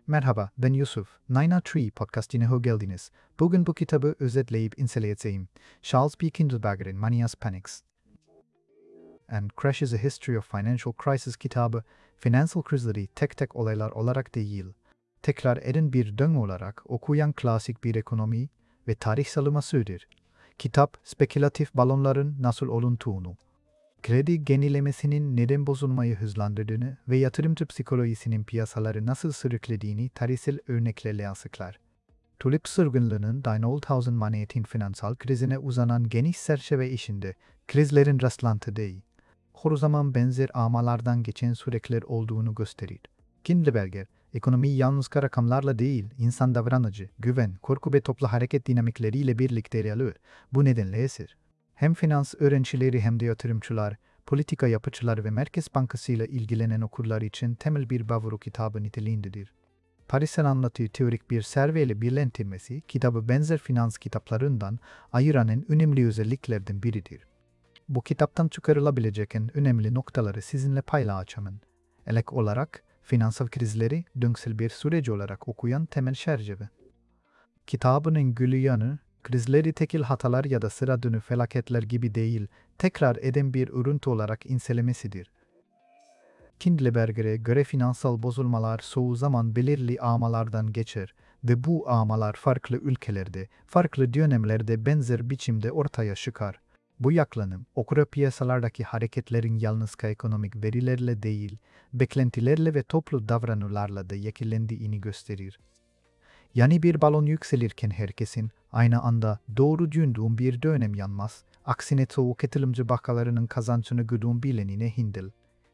Merhaba, ben Yusuf. 903 podcastine hoş geldiniz. Bugün bu kitabı özetleyip inceleyeceğim. Charles B. Kindleberger'in Manias Panics and Crashes: A History of Financial Crisis kitabı, finansal krizleri tek tek olaylar olarak değil, tekrar eden bir döngü olarak okuyan klasik bir ekonomi ve tarih salınmasıdır. Kitap, spekülatif balonların nasıl oluntuğunu, kredi genilemesinin neden bozulmayı hızlandırdığını ve yatırımcı psikolojisinin piyasaları nasıl sürüklediğini tarihsel örneklerle açıklar. Tulip sırgınlığının 9000 manayetin finansal krizine uzanan geniş çerçeve içinde krizlerin rastlantı değil, her zaman benzer amalardan geçen süreçler olduğunu gösterir. Kindleberger, ekonomiyi yalnız rakamlarla değil, insan davranıcı, güven, korku ve toplu hareket dinamikleriyle birlikte ele alır. Bu nedenle esir. Hem finans öğrencileri hem de yatırımcılar, politika yapıcılar ve Merkez Bankası ile ilgilenen okurlar için temel bir bavuru kitabı niteliğindedir. Paris'in anlattığı teorik bir serveyle birleştirmesi, kitabı benzer finans kitaplarından ayıran en önemli özelliklerden biridir. Bu kitaptan çıkarılabilecek en önemli noktaları sizinle paylaşacağım. İlk olarak, finansal krizleri döngüsel bir süreç olarak okuyan temel çerçeve. Kitabın en güçlü yanı, krizleri tekil hatalar ya da sıra dışı felaketler gibi değil, tekrar eden bir örüntü olarak incelemesidir. Kindleberger'e göre finansal bozulmalar çoğu zaman belirli amalardan geçer ve bu amalar farklı ülkelerde, farklı dönemlerde benzer biçimde ortaya çıkar. Bu yaklanım, okura piyasalardaki hareketlerin yalnız ekonomik verilerle değil, beklentilerle ve toplu davranışlarla da yekillendiğini gösterir. Yani bir balon yükselirken herkesin aynı anda doğru döndüğün bir dönem yanmaz, aksine çoğu katılımcı bankalarının kazancını güdüğün bilenine hindil.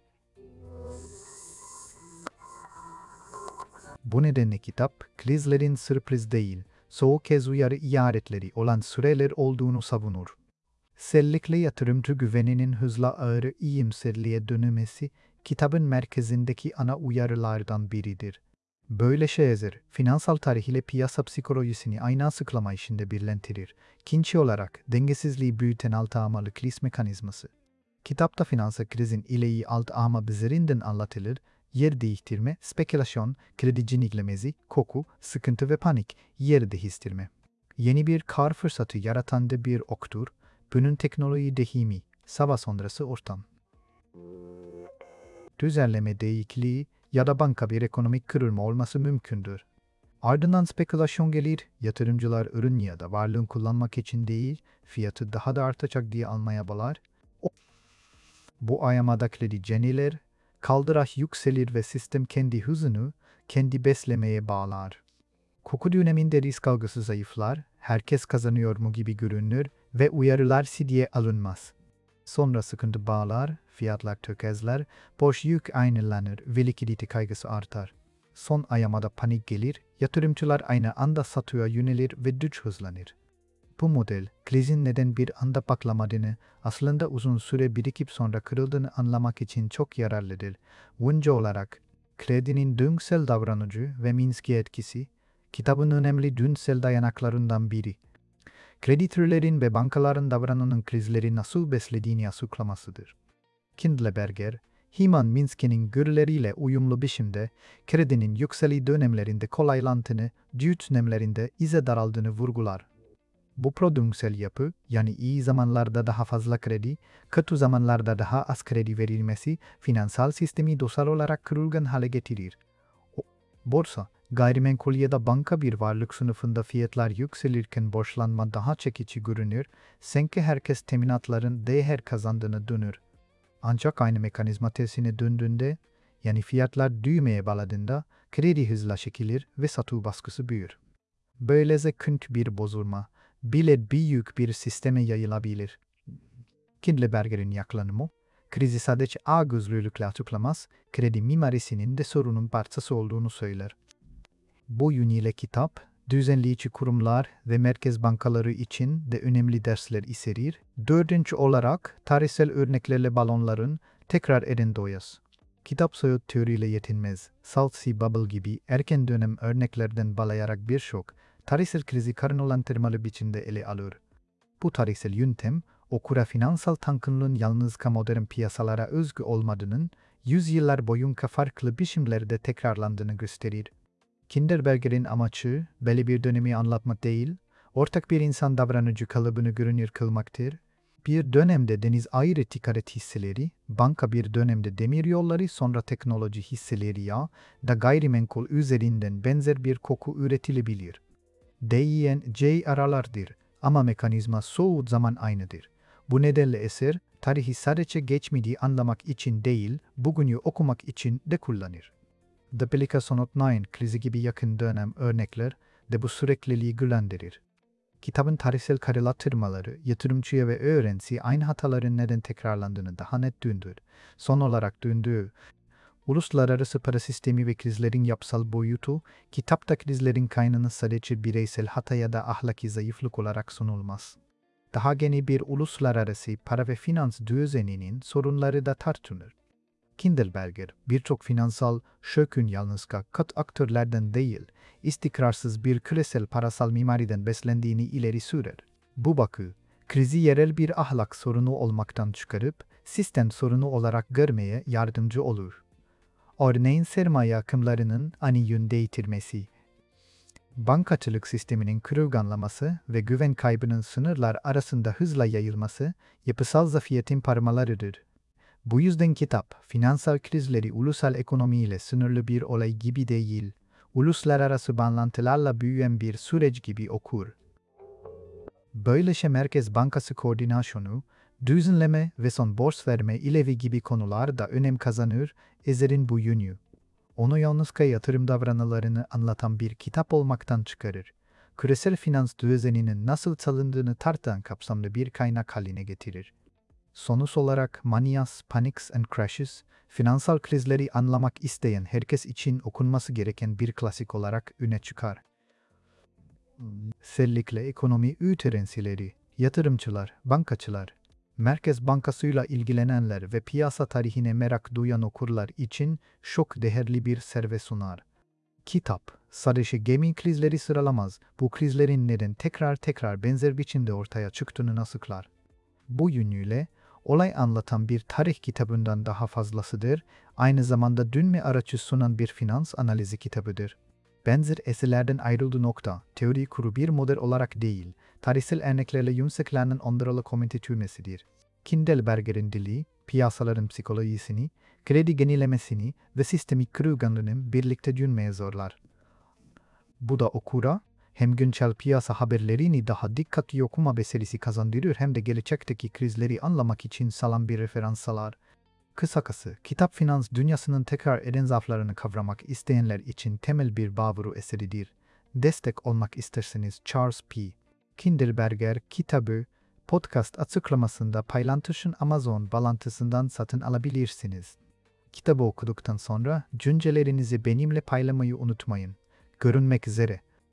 Bu nedenle kitap, krizlerin sürpriz değil, çoğu kez uyarı işaretleri olan süreler olduğunu savunur. Özellikle yatırımcı güveninin hızla ağır iyimserliğe dönmesi, kitabın merkezindeki ana uyarılardan biridir. Böyle şeyler, finansal tarih ile piyasa psikolojisini aynı açıklama içinde birleştirir. İkinci olarak, dengesizliği büyüten alt amalı kriz mekanizması. Kitapta finansal krizin ileyi alt ama üzerinden anlatılır, yer değiştirme, spekülasyon, kredi cinniklemesi, koku, sıkıntı ve panik, yer değiştirme. Yeni bir kar fırsatı yaratan da bir oktur, bunun teknoloji dehimi, savaş sonrası ortam. Düzenleme değişikliği ya da banka bir ekonomik kırılma olması mümkündür. Ardından spekülasyon gelir, yatırımcılar ürün ya da varlığını kullanmak için değil, fiyatı daha da artacak diye almaya balar. Bu ayamada kredi ceniler, kaldıraç yükselir ve sistem kendi hızını, kendi beslemeye bağlar. Koku döneminde risk algısı zayıflar, herkes kazanıyor mu gibi görünür ve uyarılar ciddiye alınmaz. Sonra sıkıntı bağlar, fiyatlar tökezler, boş yük aynılanır ve likidite kaygısı artar. Son ayamada panik gelir, yatırımcılar aynı anda satıya yönelir ve güç hızlanır. Bu model, krizin neden bir anda patlamadığını, aslında uzun süre birikip sonra kırıldığını anlamak için çok yararlıdır. Önce olarak, kredinin döngüsel davranıcı ve Minsky etkisi, kitabın önemli döngüsel dayanaklarından biri. Kredi türlerin ve bankaların davranışının krizleri nasıl beslediğini açıklamasıdır. Kindleberger, Hyman Minsky'nin görüleriyle uyumlu biçimde kredinin yükseli dönemlerinde kolaylantığını, düğüt dönemlerinde ize daraldığını vurgular. Bu prodüksiyel yapı, yani iyi zamanlarda daha fazla kredi, kötü zamanlarda daha az kredi verilmesi, finansal sistemi dosal olarak kırılgan hale getirir. Borsa, gayrimenkul ya da banka bir varlık sınıfında fiyatlar yükselirken borçlanma daha çekici görünür, sanki herkes teminatların değer kazandığını dönür. Ancak aynı mekanizma tersine döndüğünde, yani fiyatlar düğmeye bağladığında, kredi hızla çekilir ve satış baskısı büyür. Böylece küçük bir bozulma, bile büyük bir sisteme yayılabilir. Kindleberger'in yaklanımı, krizi sadece ağızlülükle açıklamaz, kredi mimarisinin de sorunun parçası olduğunu söyler. Bu yönüyle kitap, düzenleyici kurumlar ve merkez bankaları için de önemli dersler içerir. Dördüncü olarak, tarihsel örneklerle balonların tekrar eden doyas. Kitap soyut teoriyle yetinmez. Salty Bubble gibi erken dönem örneklerden bağlayarak birçok tarihsel krizi karınlandırmalı biçimde ele alır. Bu tarihsel yöntem, okura finansal tankınlığın yalnızca modern piyasalara özgü olmadığının, yüzyıllar boyunca farklı biçimlerde tekrarlandığını gösterir. Kinderberger'in amacı belli bir dönemi anlatmak değil, ortak bir insan davranıcı kalıbını görünür kılmaktır. Bir dönemde deniz ayrı ticaret hisseleri, banka bir dönemde demir yolları sonra teknoloji hisseleri ya da gayrimenkul üzerinden benzer bir koku üretilebilir. Değişen aralardır ama mekanizma çoğu zaman aynıdır. Bu nedenle eser, tarihi sadece geçmişi anlamak için değil, bugünü okumak için de kullanır. The Pelikasonot 9 krizi gibi yakın dönem örnekler de bu sürekliliği güçlendirir. Kitabın tarihsel karılatırmaları, yatırımcıya ve öğrenci aynı hataların neden tekrarlandığını daha net döndür. Son olarak döndüğü, uluslararası para sistemi ve krizlerin yapısal boyutu, kitapta krizlerin kaynağını sadece bireysel hata ya da ahlaki zayıflık olarak sunulmaz. Daha geniş bir uluslararası para ve finans düzeninin sorunları da tartışılır. Kindelberger, birçok finansal şokun yalnızca kat aktörlerden değil, istikrarsız bir küresel parasal mimariden beslendiğini ileri sürer. Bu bakı, krizi yerel bir ahlak sorunu olmaktan çıkarıp, sistem sorunu olarak görmeye yardımcı olur. Örneğin sermaye akımlarının ani yön değiştirmesi, bankacılık sisteminin kırılganlaması ve güven kaybının sınırlar arasında hızla yayılması, yapısal zafiyetin parmalarıdır. Bu yüzden kitap, finansal krizleri ulusal ekonomiyle sınırlı bir olay gibi değil, uluslararası bağlantılarla büyüyen bir süreç gibi okur. Böylece Merkez Bankası koordinasyonu, düzenleme ve son borç verme ilevi gibi konular da önem kazanır, eserin bu yönü. Onu yalnızca yatırım davranışlarını anlatan bir kitap olmaktan çıkarır. Küresel finans düzeninin nasıl çalındığını tartan kapsamlı bir kaynak haline getirir. Sonuç olarak Manias, Panics and Crashes, finansal krizleri anlamak isteyen herkes için okunması gereken bir klasik olarak öne çıkar. Özellikle ekonomi öğrencileri, yatırımcılar, bankacılar, Merkez Bankası'yla ilgilenenler ve piyasa tarihine merak duyan okurlar için çok değerli bir serve sunar. Kitap, sadece gemi krizleri sıralamaz, bu krizlerin neden tekrar benzer biçimde ortaya çıktığını açıklar. Bu yönüyle, olay anlatan bir tarih kitabından daha fazlasıdır, aynı zamanda dönme aracı sunan bir finans analizi kitabıdır. Benzer eserlerden ayrıldığı nokta, teori kuru bir model olarak değil, tarihsel örneklerle yumuşaklanan onlarla komite türmesidir. Kindelberger'in dili, piyasaların psikolojisini, kredi genilemesini ve sistemik kırılganlığını birlikte dönmeye zorlar. Bu da okura, hem güncel piyasa haberlerini daha dikkatli okuma becerisi kazandırır hem de gelecekteki krizleri anlamak için sağlam bir referans sağlar. Kısacası, kitap finans dünyasının tekrar eden zaaflarını kavramak isteyenler için temel bir bavuru eseridir. Destek olmak isterseniz Charles P. Kindelberger kitabı, podcast açıklamasında paylaşın Amazon bağlantısından satın alabilirsiniz. Kitabı okuduktan sonra düşüncelerinizi benimle paylaşmayı unutmayın. Görünmek üzere.